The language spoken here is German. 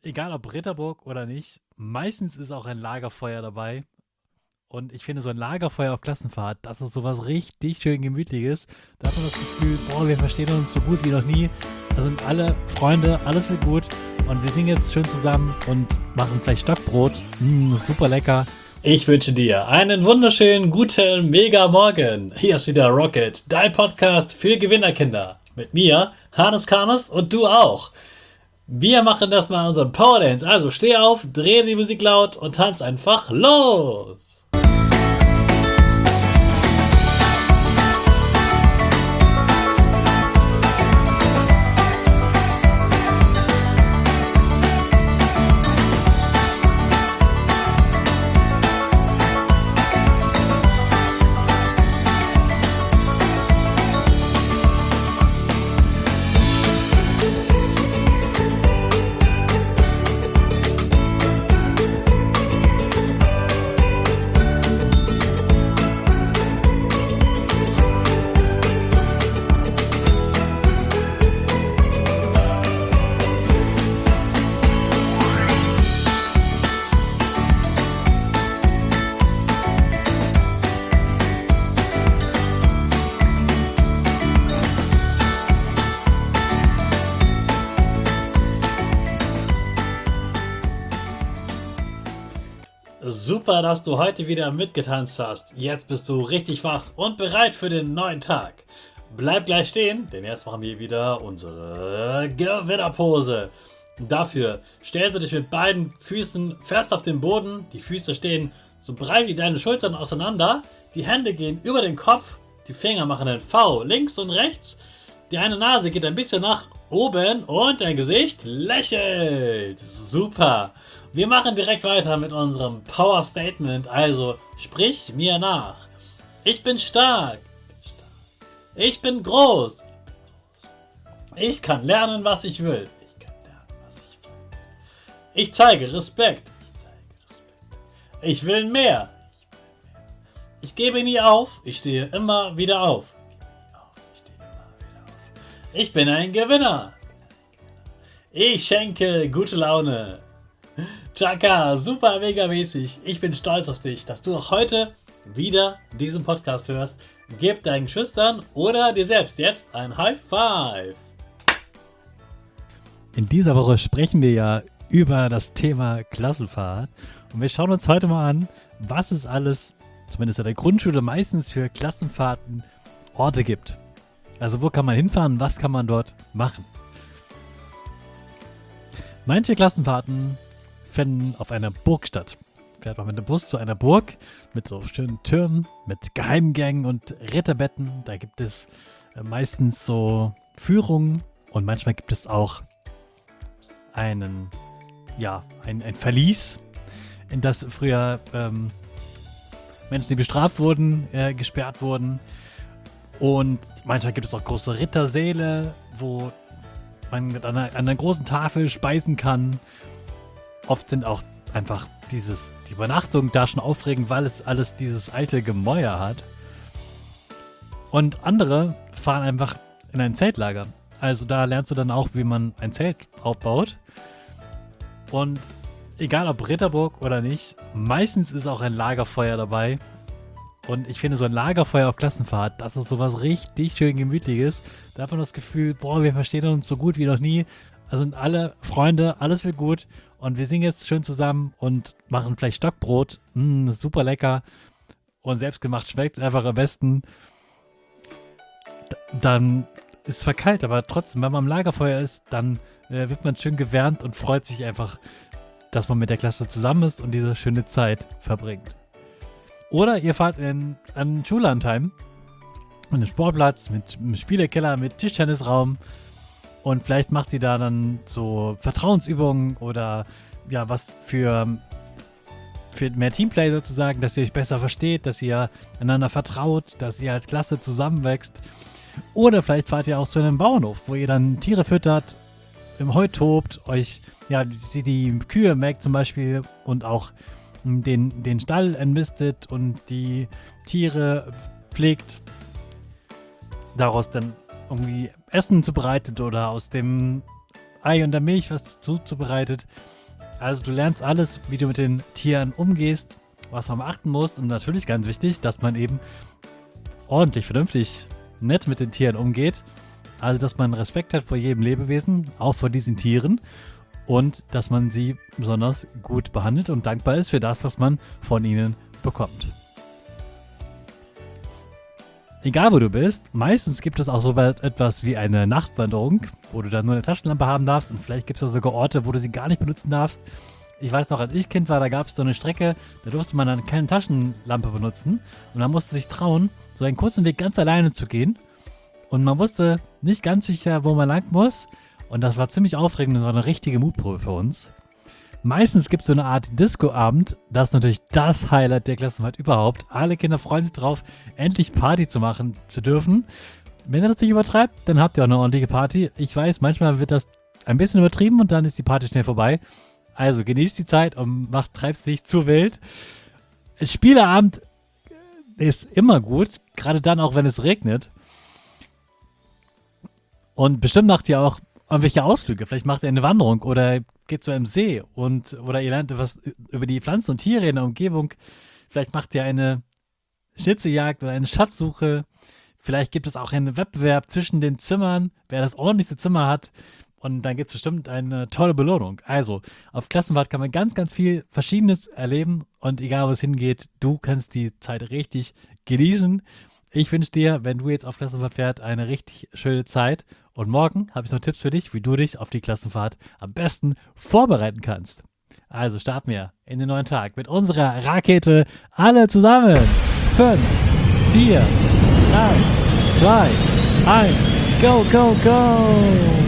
egal ob Ritterburg oder nicht, meistens ist auch ein Lagerfeuer dabei. Und ich finde, so ein Lagerfeuer auf Klassenfahrt, das ist sowas richtig schön Gemütliches. Da hat man das Gefühl, boah, wir verstehen uns so gut wie noch nie. Da sind alle Freunde, alles wird gut. Und wir singen jetzt schön zusammen und machen vielleicht Stockbrot. Super lecker. Ich wünsche dir einen wunderschönen, guten, mega Morgen. Hier ist wieder Rocket, dein Podcast für Gewinnerkinder. Mit mir, Hannes Karnes und du auch. Wir machen das mal unseren Power Dance. Also steh auf, dreh die Musik laut und tanz einfach los. Super, dass du heute wieder mitgetanzt hast. Jetzt bist du richtig wach und bereit für den neuen Tag. Bleib gleich stehen, denn jetzt machen wir wieder unsere Gewinnerpose. Dafür stellst du dich mit beiden Füßen fest auf den Boden. Die Füße stehen so breit wie deine Schultern auseinander. Die Hände gehen über den Kopf. Die Finger machen ein V links und rechts. Die eine Nase geht ein bisschen nach oben und dein Gesicht lächelt. Super. Wir machen direkt weiter mit unserem Power Statement. Also sprich mir nach. Ich bin stark. Ich bin groß. Ich kann lernen, was ich will. Ich zeige Respekt. Ich will mehr. Ich gebe nie auf. Ich stehe immer wieder auf. Ich bin ein Gewinner. Ich schenke gute Laune. Chaka, super mega mäßig. Ich bin stolz auf dich, dass du auch heute wieder diesen Podcast hörst. Gib deinen Geschwistern oder dir selbst jetzt ein High Five. In dieser Woche sprechen wir ja über das Thema Klassenfahrt. Und wir schauen uns heute mal an, was es alles, zumindest in der Grundschule, meistens für Klassenfahrten Orte gibt. Also wo kann man hinfahren, was kann man dort machen? Manche Klassenfahrten finden auf einer Burg statt. Fährt man mit dem Bus zu einer Burg mit so schönen Türmen, mit Geheimgängen und Ritterbetten. Da gibt es meistens so Führungen und manchmal gibt es auch ein Verlies, in das früher Menschen, die bestraft wurden, gesperrt wurden. Und manchmal gibt es auch große Rittersäle, wo man an einer großen Tafel speisen kann. Oft sind auch einfach die Übernachtung da schon aufregend, weil es alles dieses alte Gemäuer hat. Und andere fahren einfach in ein Zeltlager. Also da lernst du dann auch, wie man ein Zelt aufbaut. Und egal ob Ritterburg oder nicht, meistens ist auch ein Lagerfeuer dabei. Und ich finde, so ein Lagerfeuer auf Klassenfahrt, das ist sowas richtig schön Gemütliches. Da hat man das Gefühl, boah, wir verstehen uns so gut wie noch nie. Da sind alle Freunde, alles wird gut. Und wir singen jetzt schön zusammen und machen vielleicht Stockbrot. Super lecker. Und selbstgemacht schmeckt es einfach am besten. Dann ist es zwar kalt, aber trotzdem, wenn man am Lagerfeuer ist, dann wird man schön gewärmt und freut sich einfach, dass man mit der Klasse zusammen ist und diese schöne Zeit verbringt. Oder ihr fahrt in einen Schullandheim, an einen Sportplatz mit einem Spielekeller, mit Tischtennisraum und vielleicht macht ihr da dann so Vertrauensübungen oder ja, was für mehr Teamplay sozusagen, dass ihr euch besser versteht, dass ihr einander vertraut, dass ihr als Klasse zusammenwächst. Oder vielleicht fahrt ihr auch zu einem Bauernhof, wo ihr dann Tiere füttert, im Heu tobt, euch ja die Kühe melkt zum Beispiel und auch den Stall entmistet und die Tiere pflegt, daraus dann irgendwie Essen zubereitet oder aus dem Ei und der Milch was zubereitet. Also du lernst alles, wie du mit den Tieren umgehst, was man beachten muss. Und natürlich ganz wichtig, dass man eben ordentlich, vernünftig, nett mit den Tieren umgeht. Also dass man Respekt hat vor jedem Lebewesen, auch vor diesen Tieren. Und dass man sie besonders gut behandelt und dankbar ist für das, was man von ihnen bekommt. Egal wo du bist, meistens gibt es auch so etwas wie eine Nachtwanderung, wo du dann nur eine Taschenlampe haben darfst und vielleicht gibt es da sogar Orte, wo du sie gar nicht benutzen darfst. Ich weiß noch, als ich Kind war, da gab es so eine Strecke, da durfte man dann keine Taschenlampe benutzen und man musste sich trauen, so einen kurzen Weg ganz alleine zu gehen und man wusste nicht ganz sicher, wo man lang muss und das war ziemlich aufregend, das war eine richtige Mutprobe für uns. Meistens gibt es so eine Art Disco-Abend. Das ist natürlich das Highlight der Klassenfahrt überhaupt. Alle Kinder freuen sich drauf, endlich Party zu machen zu dürfen. Wenn ihr das nicht übertreibt, dann habt ihr auch eine ordentliche Party. Ich weiß, manchmal wird das ein bisschen übertrieben und dann ist die Party schnell vorbei. Also genießt die Zeit und treibt es nicht zu wild. Spieleabend ist immer gut, gerade dann auch, wenn es regnet. Und bestimmt macht ihr auch irgendwelche Ausflüge. Vielleicht macht ihr eine Wanderung oder geht zu einem See oder ihr lernt etwas über die Pflanzen und Tiere in der Umgebung. Vielleicht macht ihr eine Schnitzeljagd oder eine Schatzsuche. Vielleicht gibt es auch einen Wettbewerb zwischen den Zimmern, wer das ordentlichste Zimmer hat. Und dann gibt es bestimmt eine tolle Belohnung. Also, auf Klassenfahrt kann man ganz, ganz viel Verschiedenes erleben. Und egal, wo es hingeht, du kannst die Zeit richtig genießen. Ich wünsche dir, wenn du jetzt auf Klassenfahrt fährst, eine richtig schöne Zeit. Und morgen habe ich noch Tipps für dich, wie du dich auf die Klassenfahrt am besten vorbereiten kannst. Also starten wir in den neuen Tag mit unserer Rakete alle zusammen. 5, 4, 3, 2, 1, go, go, go!